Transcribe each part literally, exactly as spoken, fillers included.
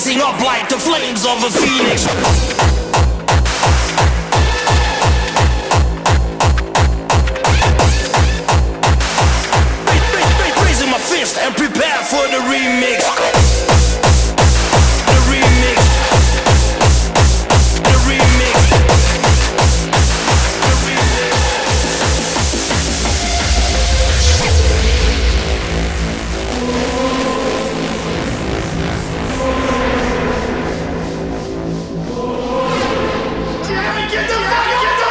Rising up like the flames of a phoenix. Raising my fist and prepare for the remix. The remix. The remix. The remix. Get the fuck, get the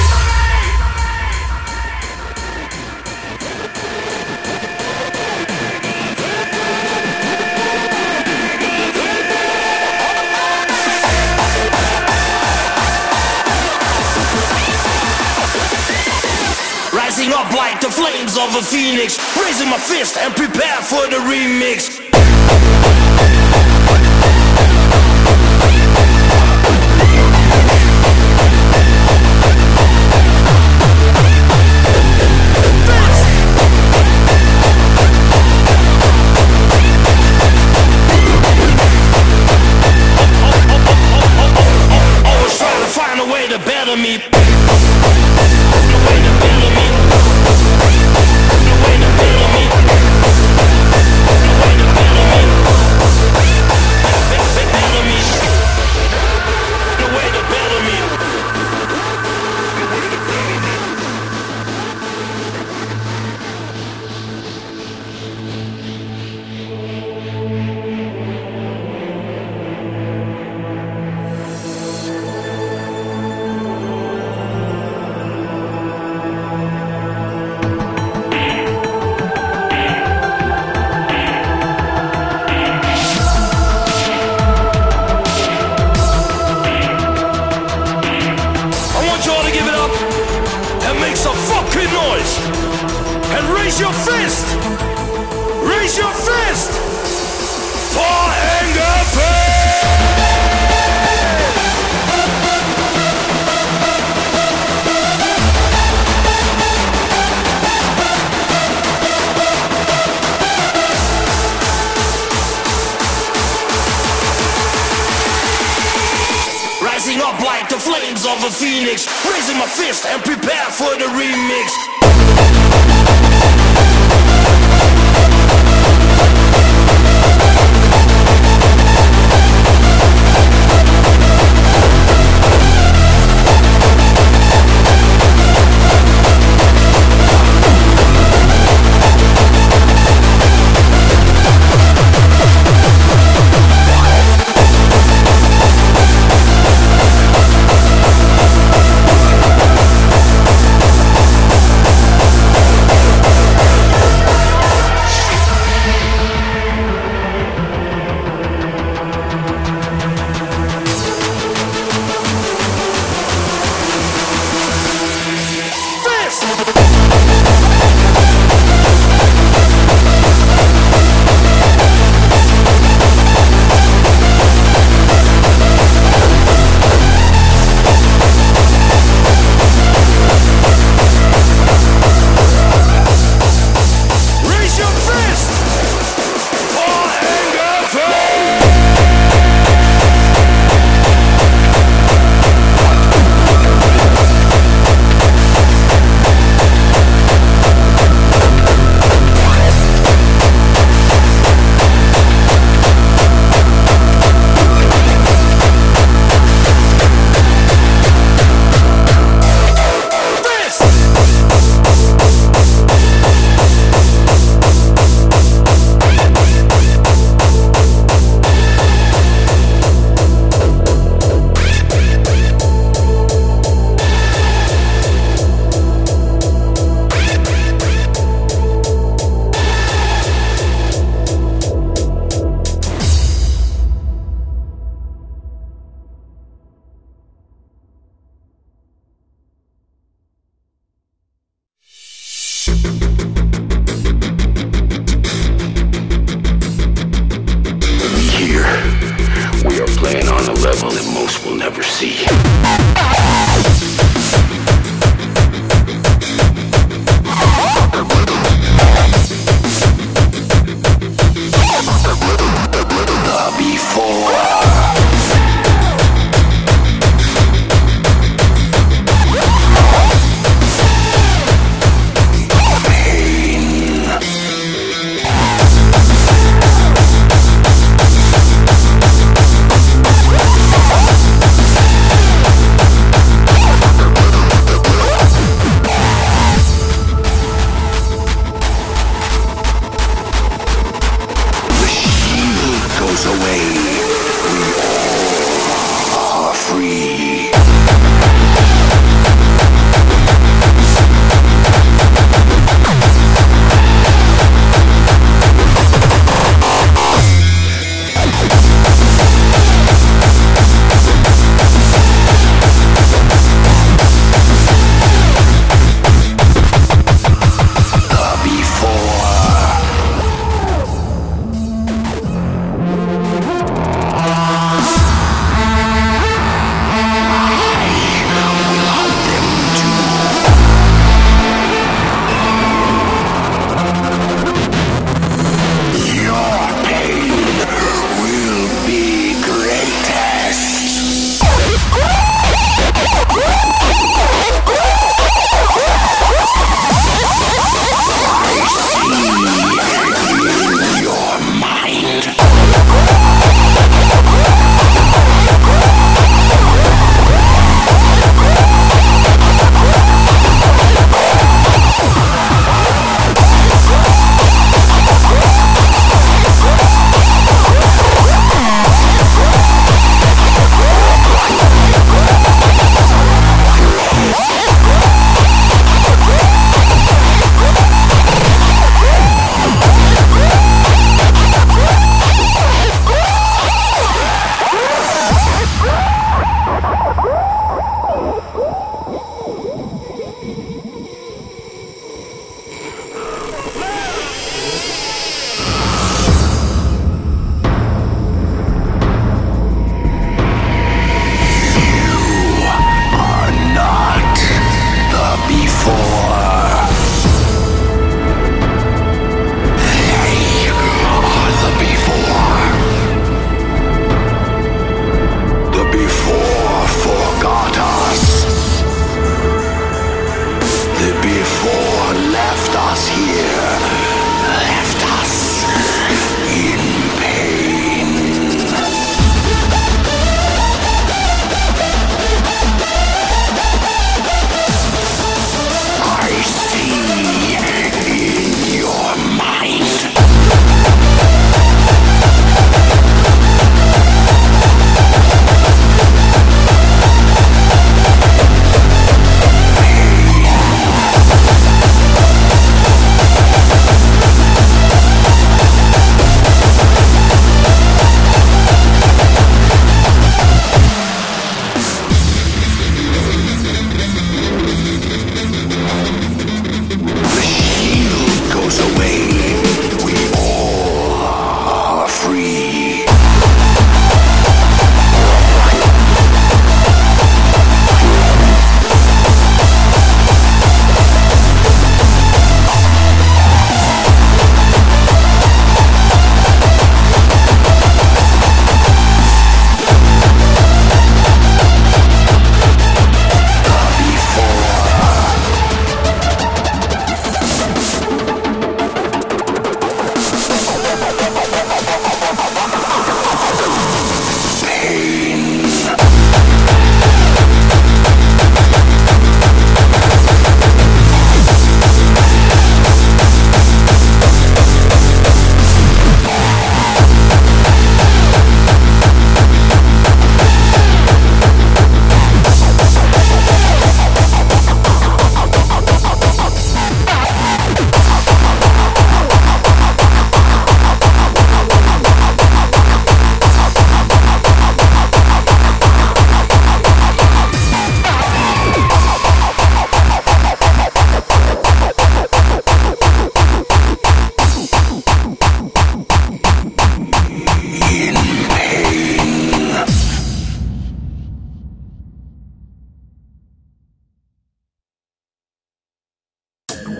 Rising up like the flames of a phoenix. Raising my fist and prepare for the remix. Always trying to find a way to better me. Raise your fist! Raise your fist! For anger fist! Rising up like the flames of a phoenix. Raising my fist and prepare for the remix.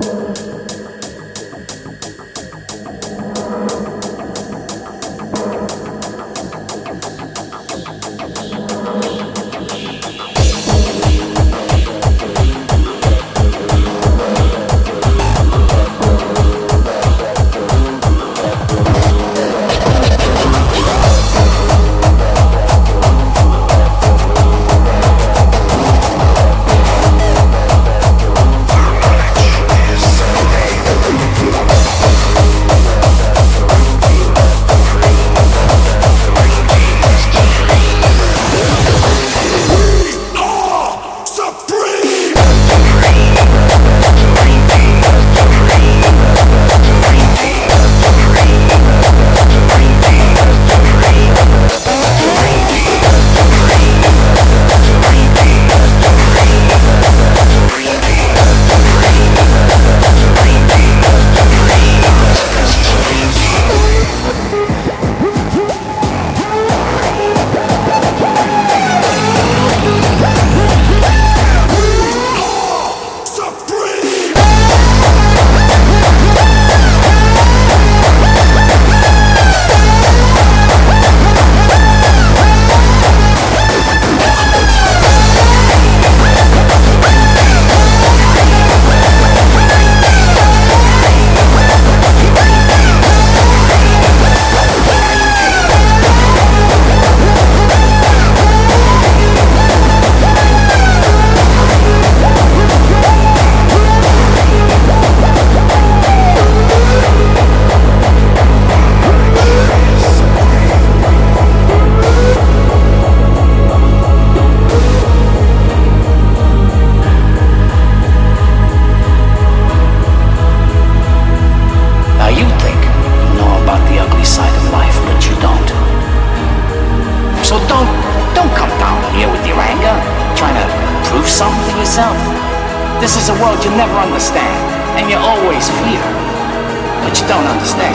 This is a world you never understand, and you always fear, but you don't understand.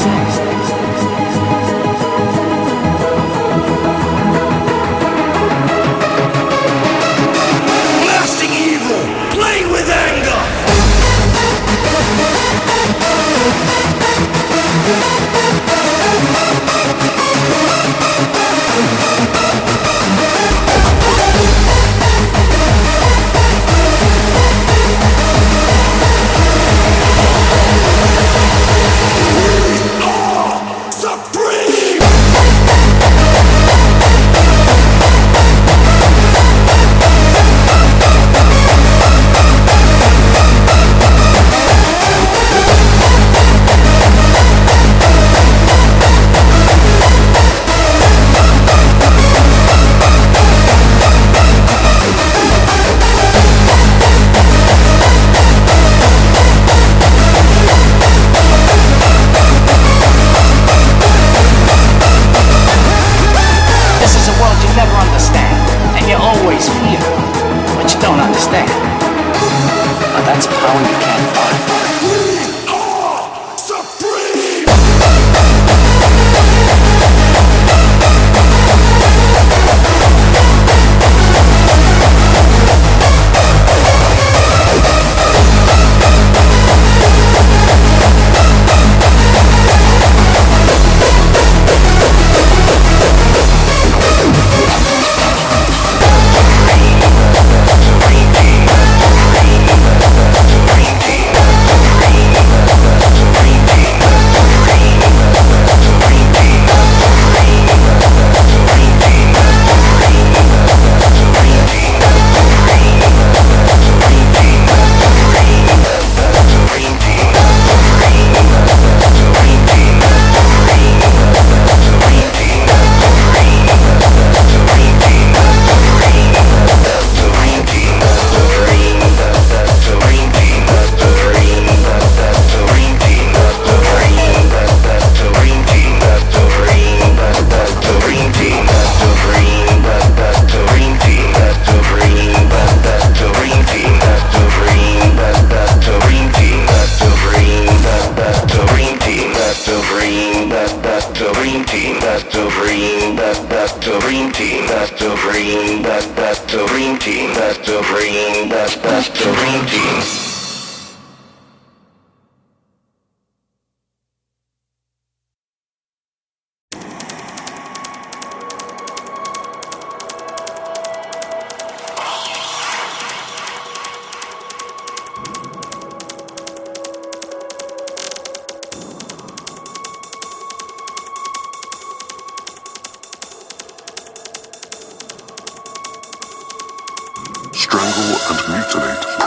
Blasting evil, playing with anger.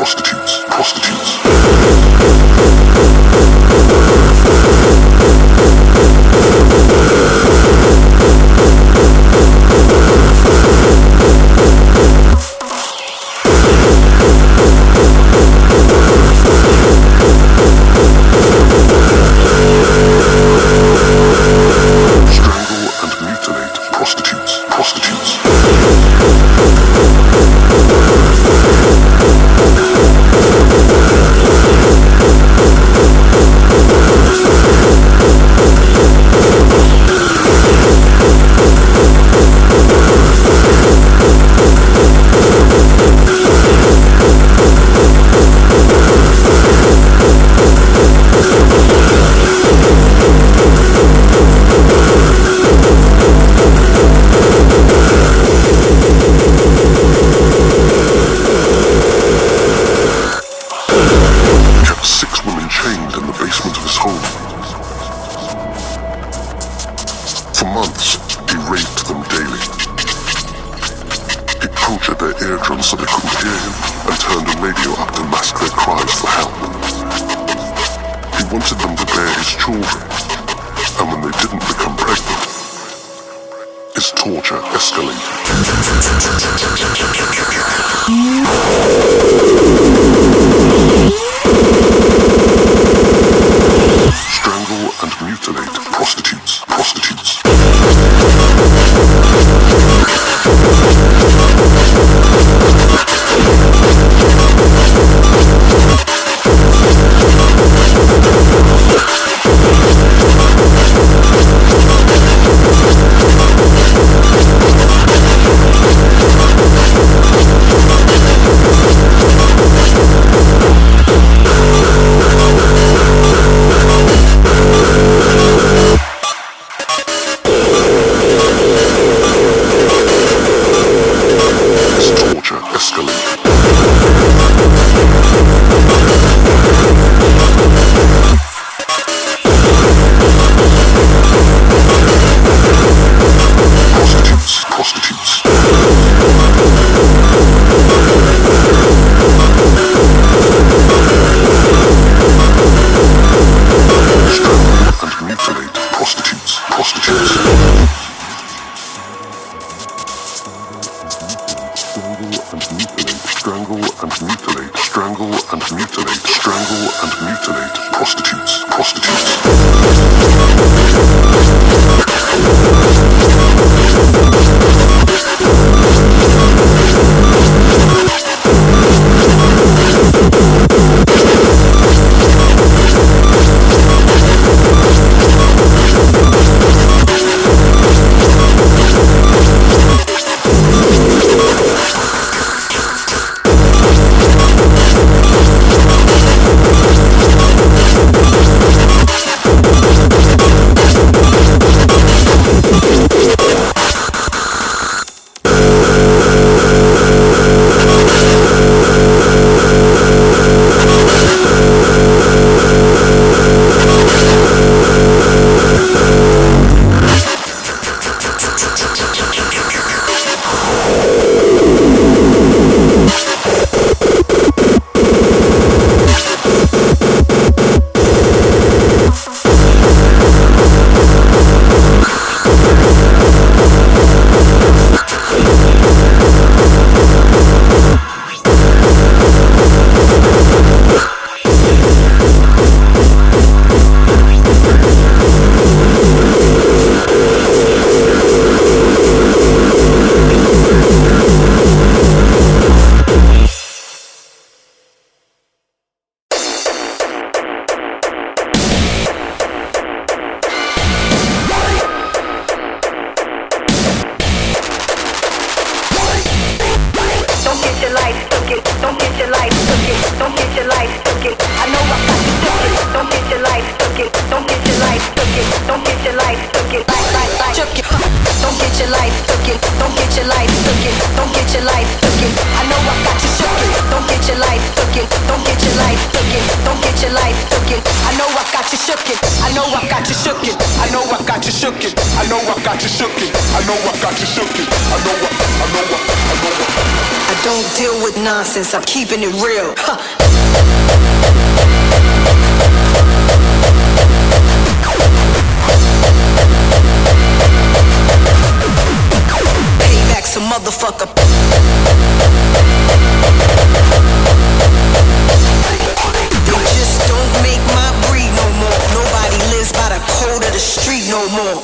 prostitutes, prostitutes. I know I, I know I. don't deal with nonsense, I'm keeping it real. Huh. Payback's a motherfucker. They just don't make my breed no more. Nobody lives by the code of the street no more.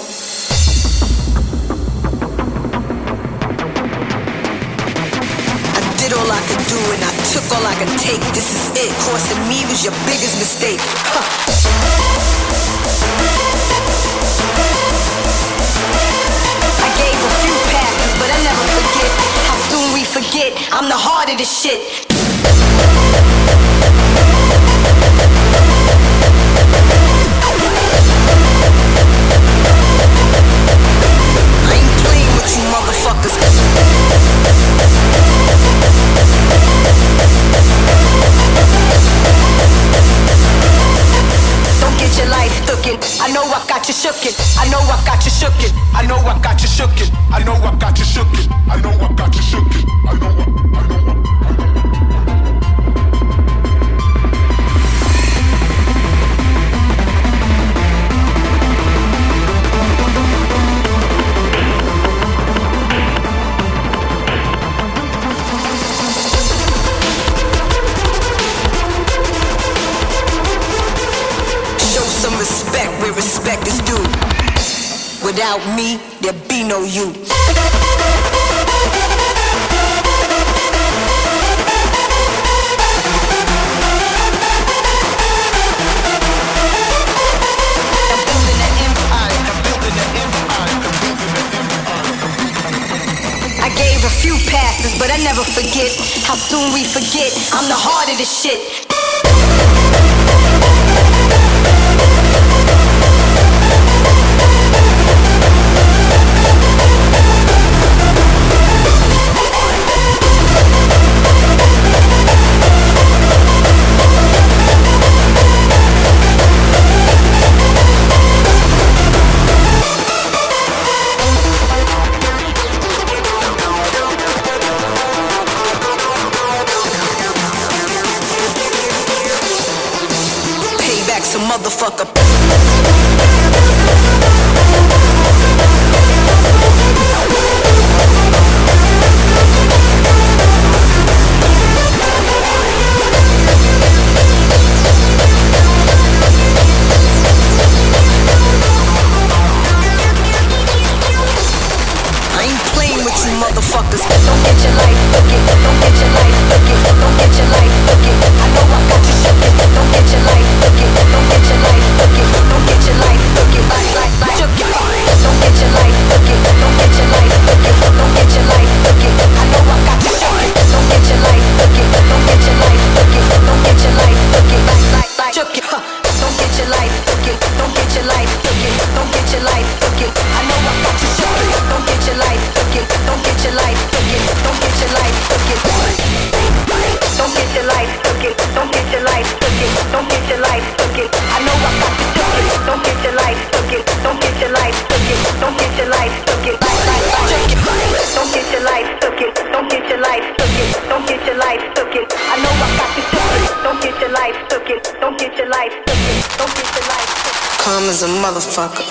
Did all I could do and I took all I could take. This is it. Crossing me was your biggest mistake. Huh. I gave a few passes, but I never forget how soon we forget. I'm the heart of this shit. I ain't playing with you motherfuckers. Don't get your life tookin'. I know I got you shookin'. I know I got you shookin'. I know I got you shookin'. I know I got you shookin'. I know I got you shookin'. I know I, I know I. Where respect is due. Without me, there'd be no you. I gave a few passes, but I never forget how soon we forget. I'm the heart of this shit. Payback's a motherfucker. I ain't playing with you motherfuckers. Don't get your life looking. Don't get your life looking. Don't get your life looking. I know I got you shookin'. Don't get your life looking. Don't get your life looking. Don't get your life looking. Like like like shookin'. Don't get your life looking. Don't get your life looking. Don't get your life looking. I know I got you shookin'. Don't get your life looking. Don't get your life looking. Don't get your life looking. Like like like shookin'. Don't get your life looking. Don't get your life looking. Don't get your life looking. I know I got you shookin'. Don't get your life looking. Don't get your life looking. Don't get your life looking. Don't get your life looking. Don't get your life looking. Don't get your life looking. I know I got you shookin'. Don't get your life looking. Don't get your life looking. Don't get your life looking. Like like like shookin'. Don't get your life looking. Don't get your life looking. Don't get your life looking. I know I got you shookin'. Don't get your life looking. Don't get your life looking. Don't get your life looking. Calm as a motherfucker.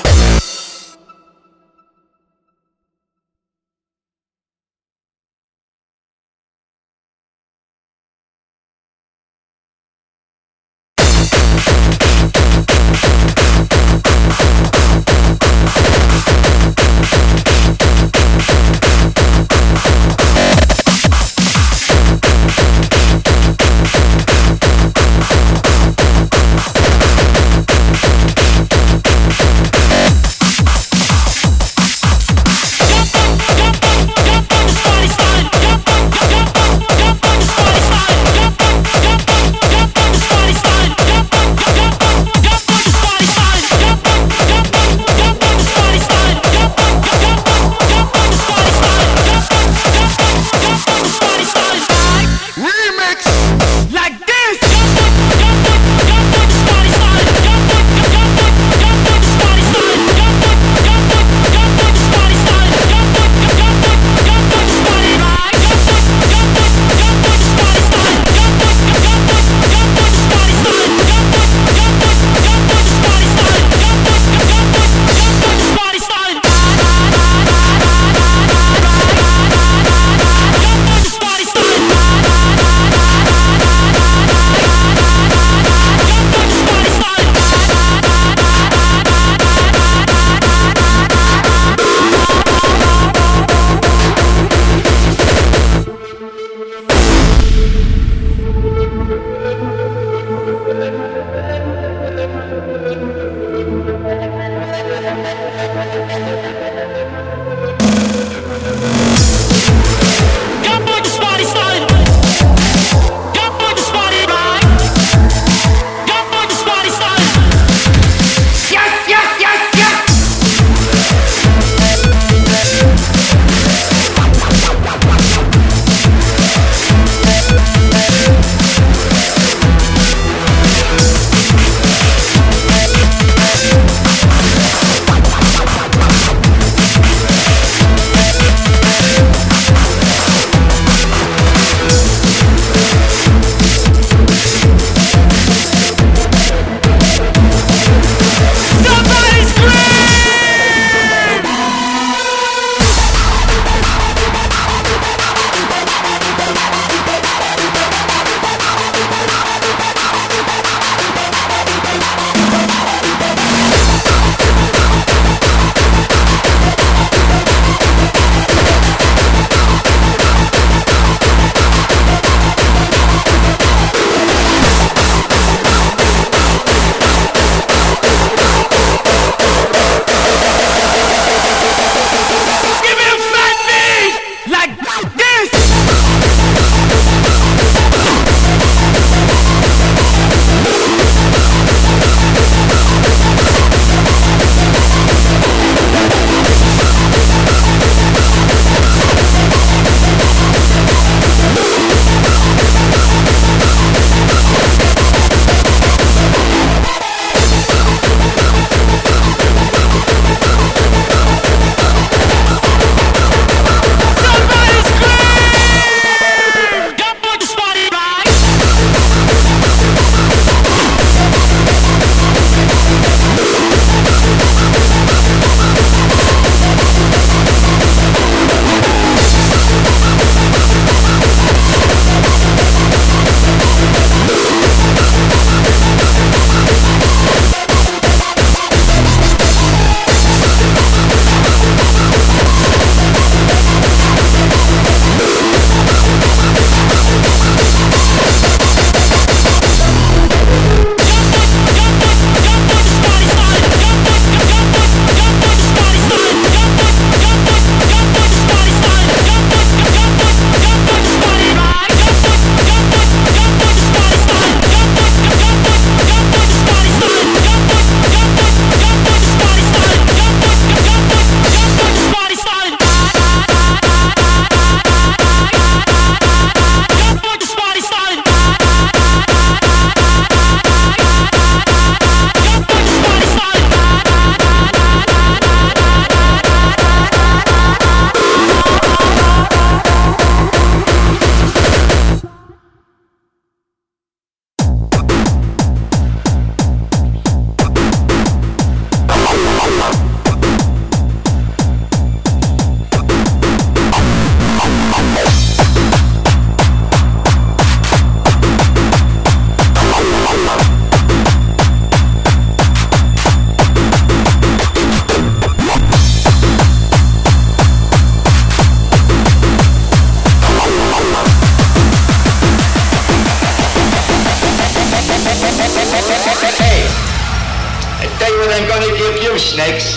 snakes.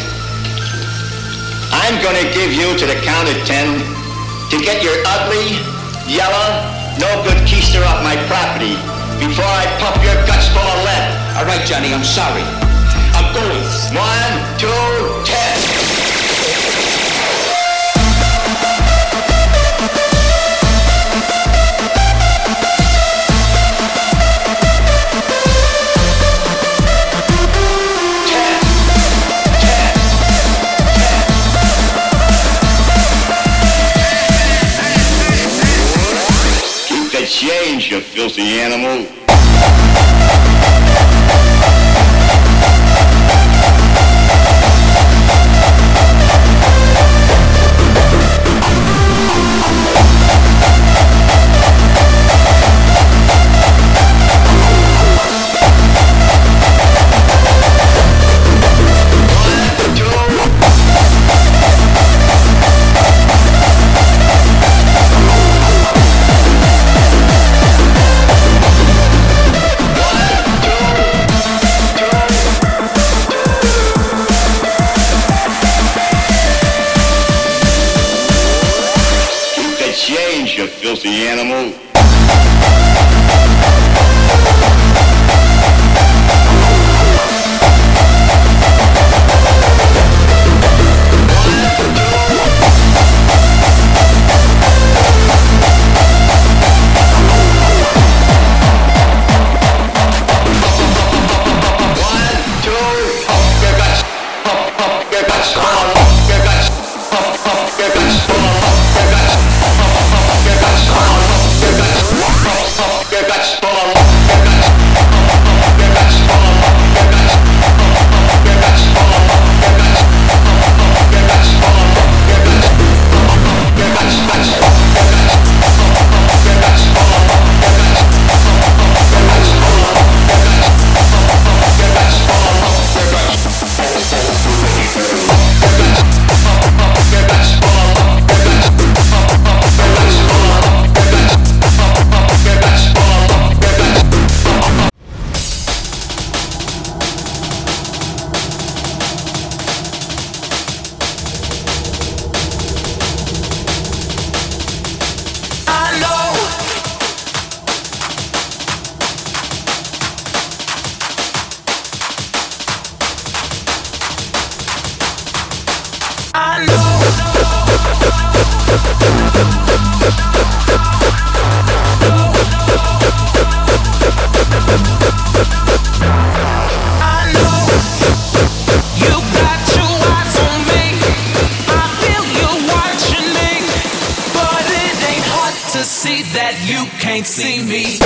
I'm gonna give you to the count of ten to get your ugly, yellow, no good keister off my property before I pump your guts full of lead. All right, Johnny, I'm sorry. I'm going. One, two, ten. Change, you filthy animal. can't see me.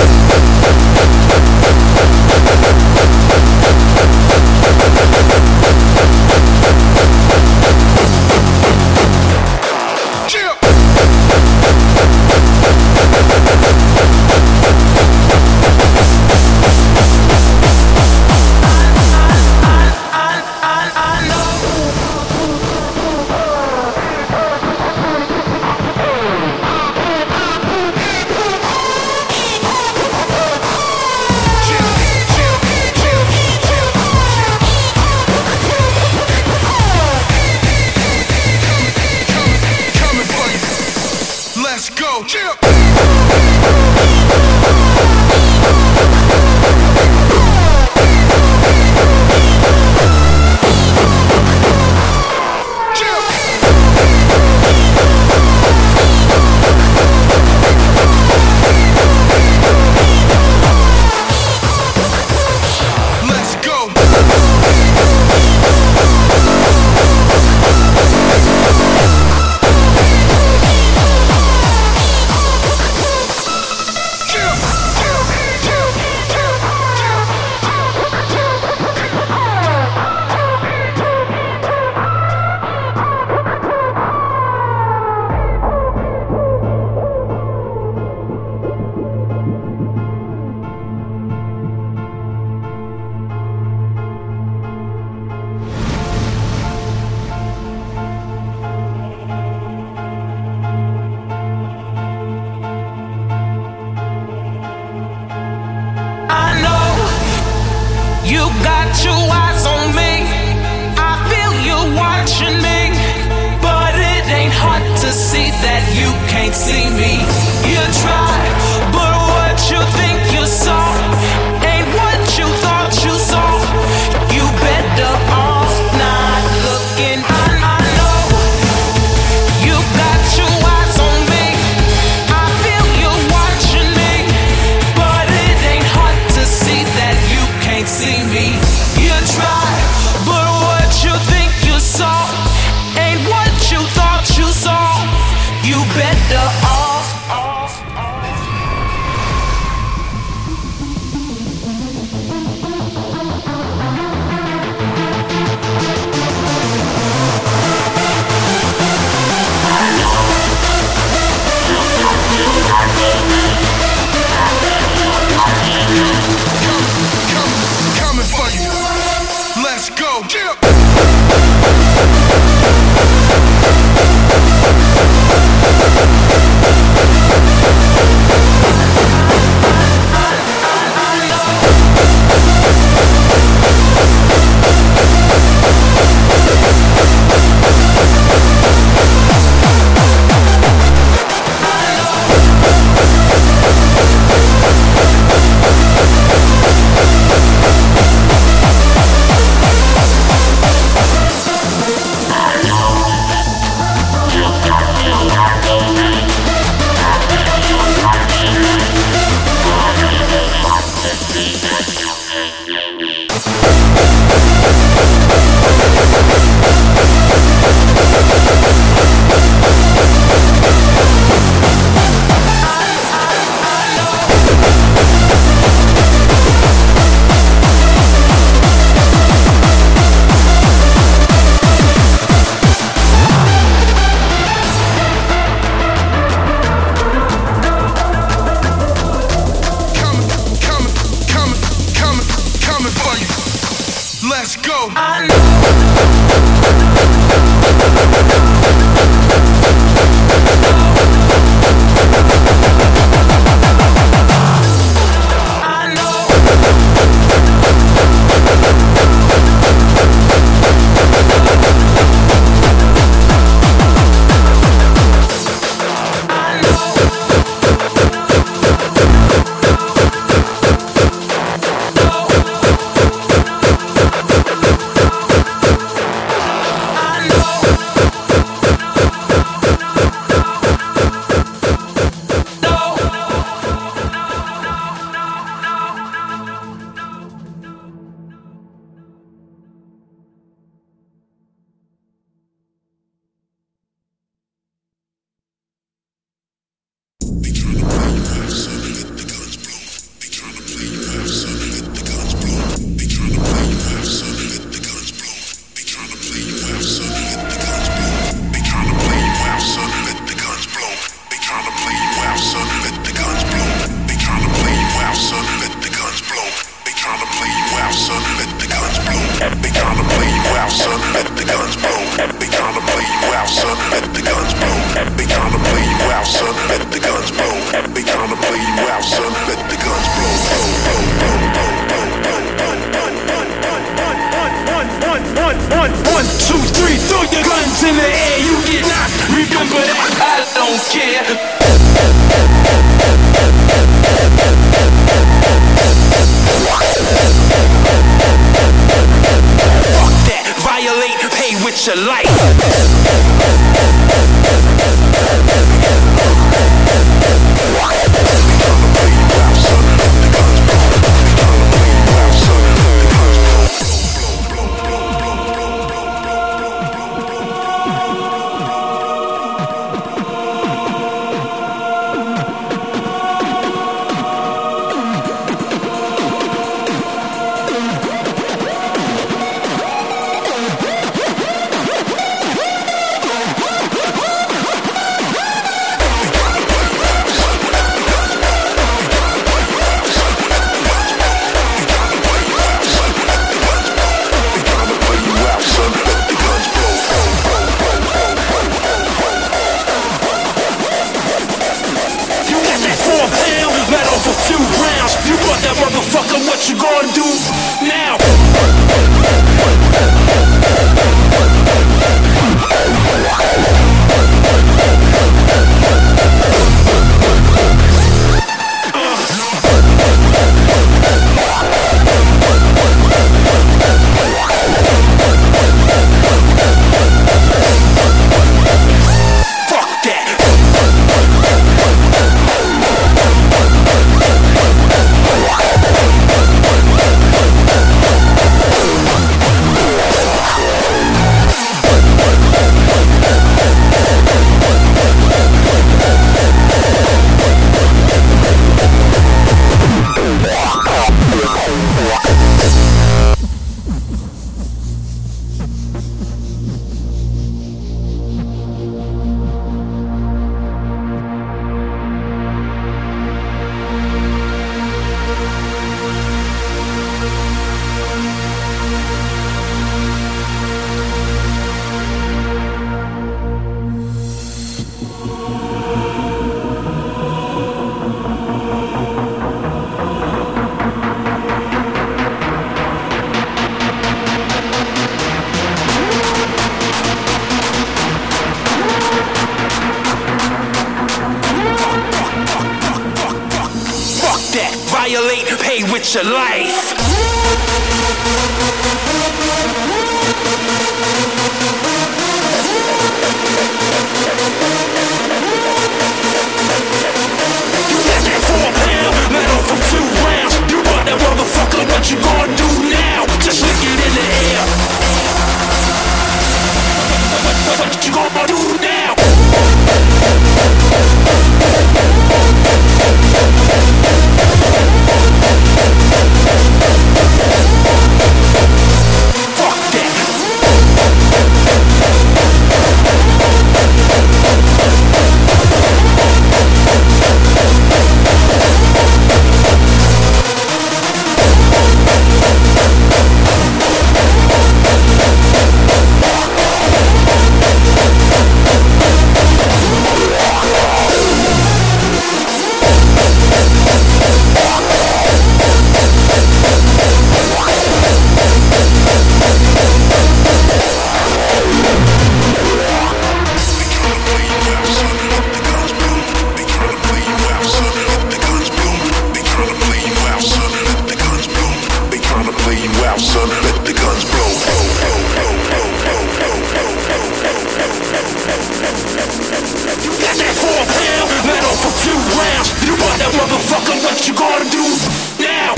son. Let the guns blow. They tryna play you out, son. Let the guns blow. They tryna play you out, son. Let the guns blow. One, one, two, three, throw your guns in the air, you get knocked. Remember that, I don't care. Fuck that, violate, pay with your life. Motherfucker, what you gonna do now? Violate, pay with your life. You got that four pound metal for two rounds. You want that motherfucker, what you gonna do now? Just lick it in the air. What, what, what you gonna do now? Motherfucker, what you gonna do now?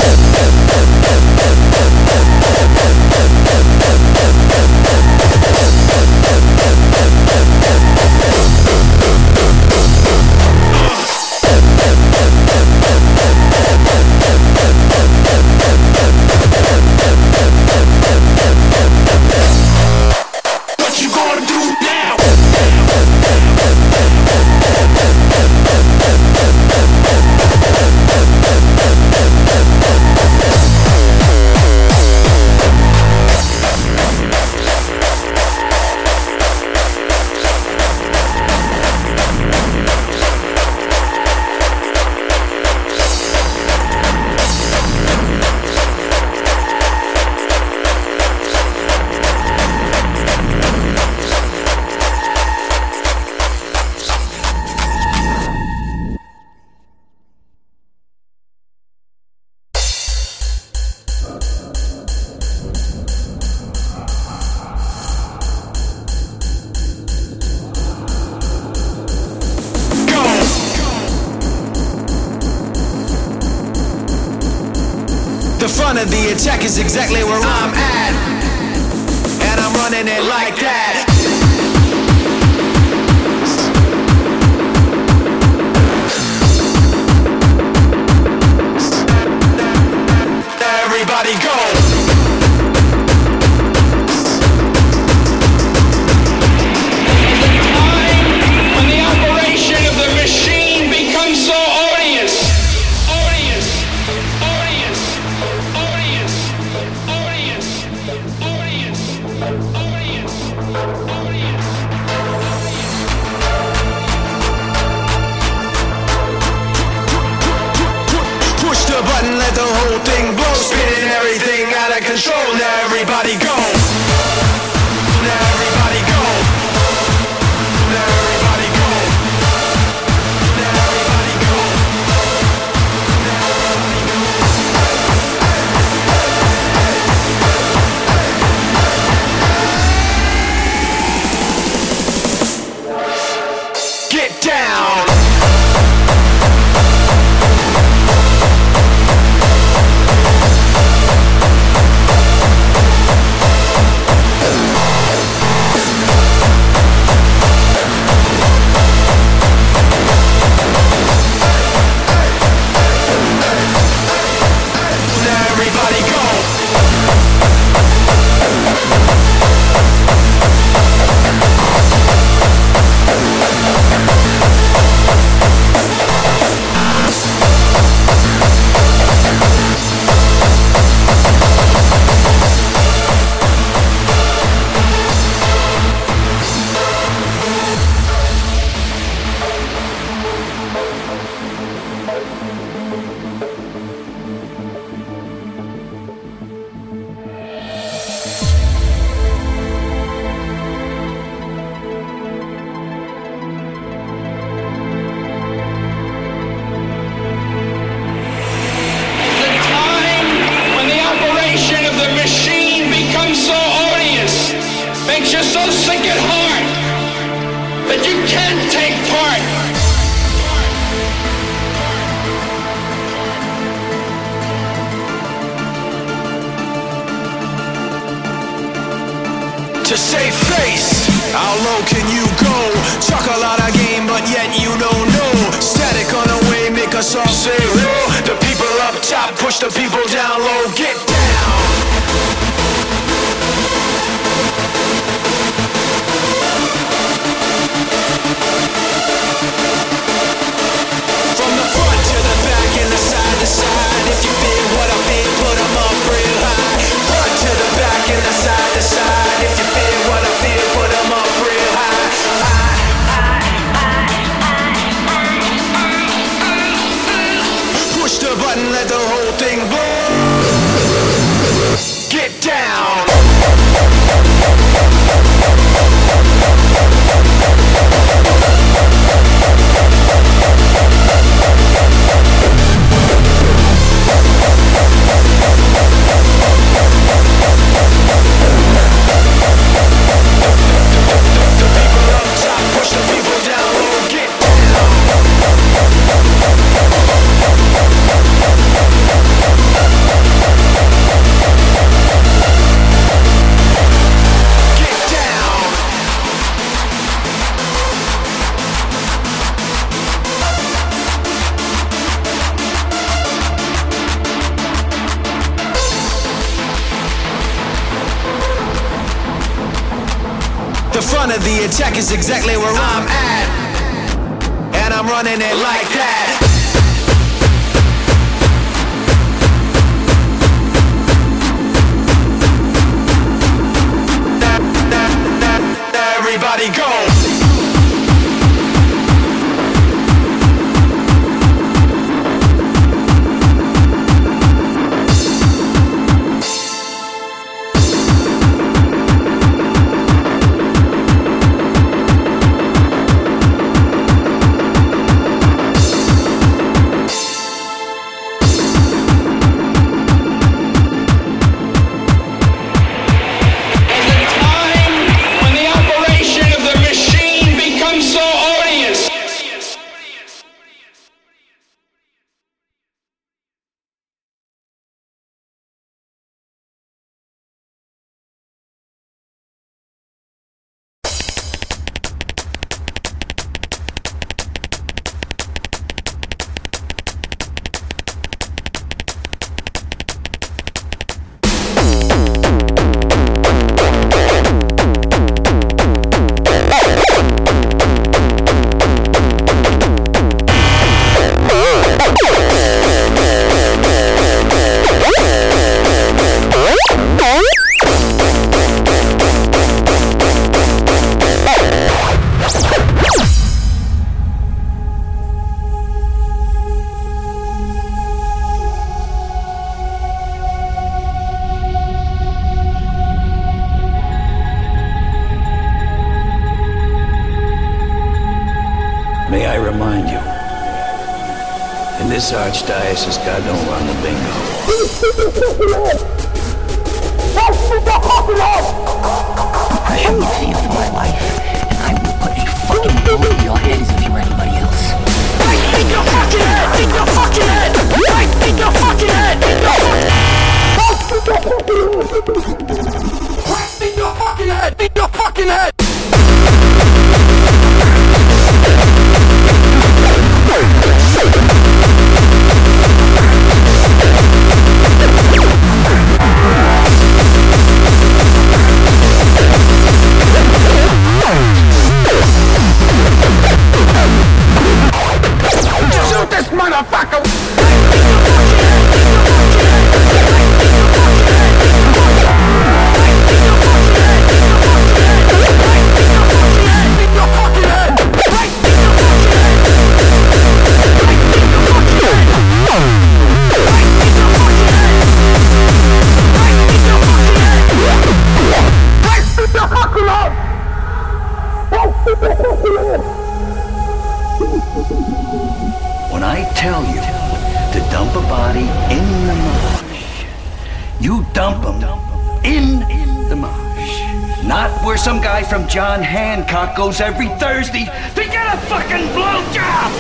What you gonna do now? front of the attack is exactly where I'm at, and I'm running it like that. Everybody go! Button, let the whole thing blow, spinning everything out of control. Now everybody go. Now everybody go. Now everybody go. Now everybody go. Now everybody go. Get down. Makes you so sick at heart that you can't take part. To save face, how low can you go? Talk a lot of game, but yet you don't know. Static on the way, make us all say whoa. The people up top push the people down low. Get down. From the front to the back and the side to side. If you feel what I feel, put them up real high. Front to the back and the side to side. If you feel what I feel, put them up real high. Push the button, let the whole thing blow. Get down. The front of the attack is exactly where I'm at, and I'm running it like that. Everybody go. This archdiocese God don't run the bingo. Pressure me feel for my life, and I will put a fucking bullet in your head as if you were anybody else. Right in your fucking head! In your fucking head! Right in your fucking head! In your fucking Right in your fucking head! In your fucking head! Shoot this motherfucker! When I tell you to dump a body in the marsh, you dump them in the marsh. Not where some guy from John Hancock goes every Thursday to get a fucking blowjob!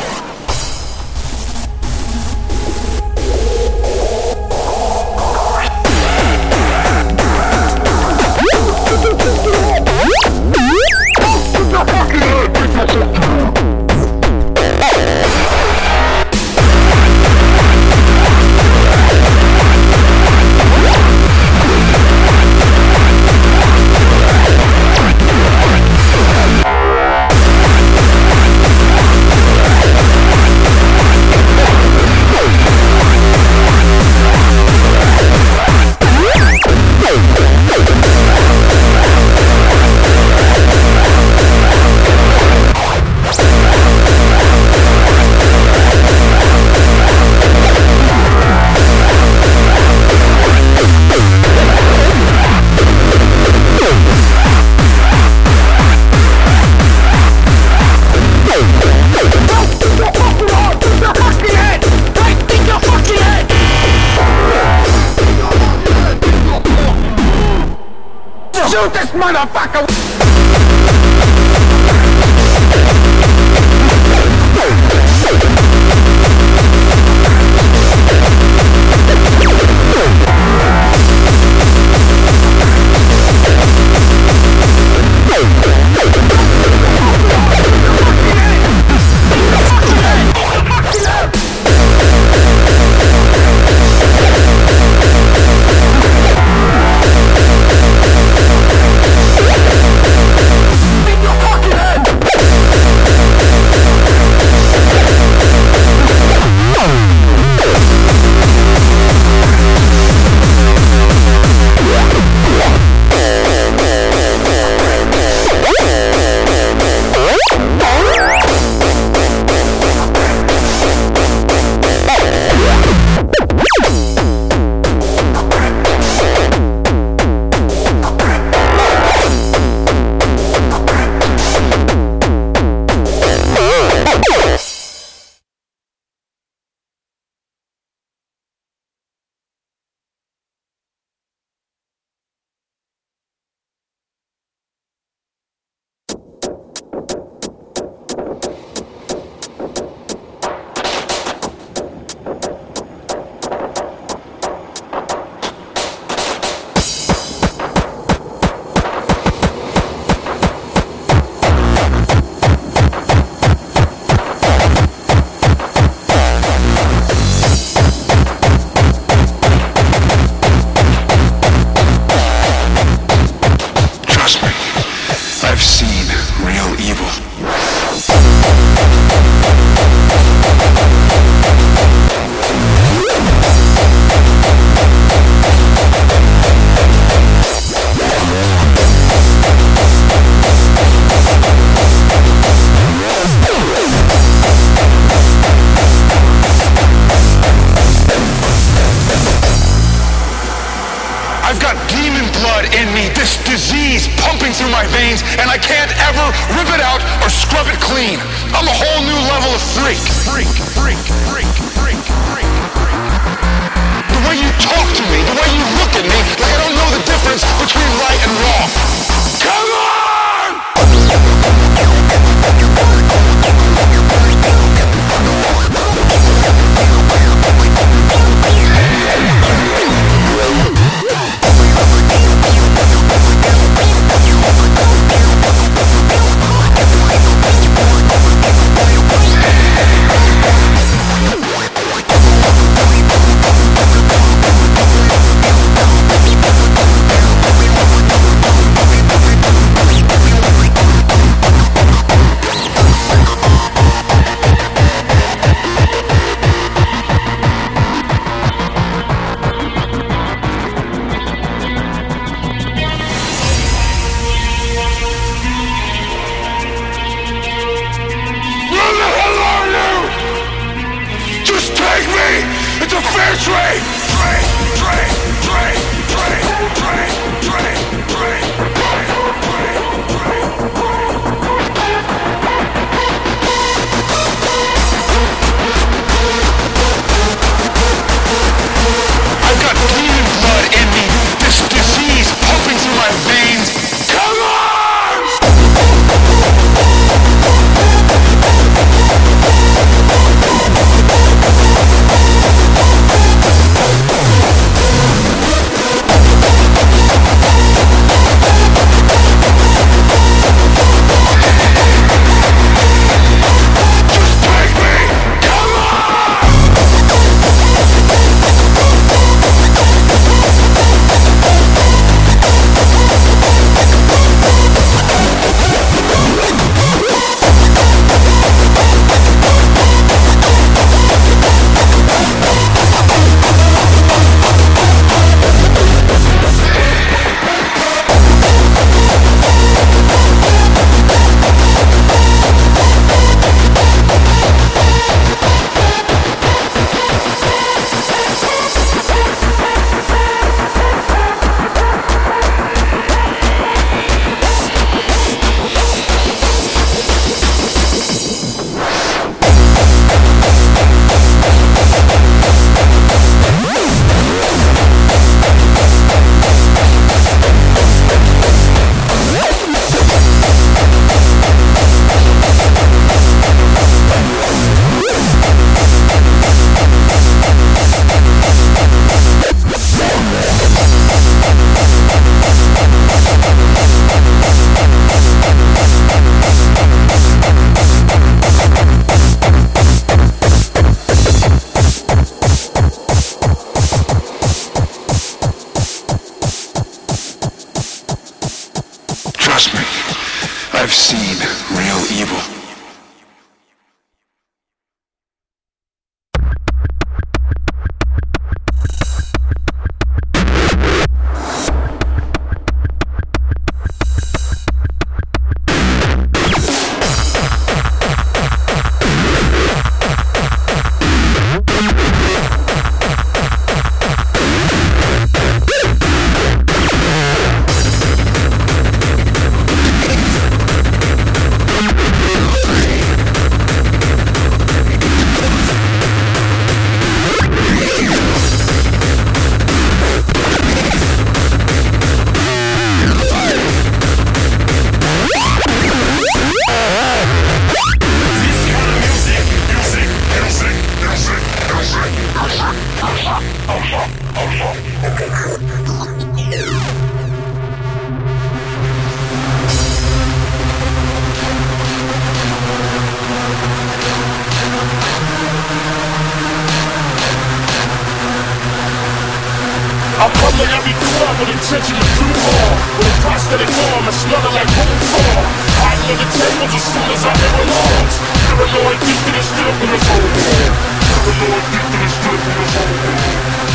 Shoot this motherfucker! I've got demon blood in me, this disease pumping through my veins, and I can't ever rip it out or scrub it clean. I'm a whole new level of freak. Freak, freak, freak, freak, freak, freak. The way you talk to me, the way you look at me, like I don't know the difference between right and wrong. Come on! I've seen real evil. I cover every door with intention to do more. With a prosthetic arm and smother like home farm. Hiding on the tables as soon as I hear alarms. Paranoid deep in the strip in his own head. Paranoid deep in the strip in his own head.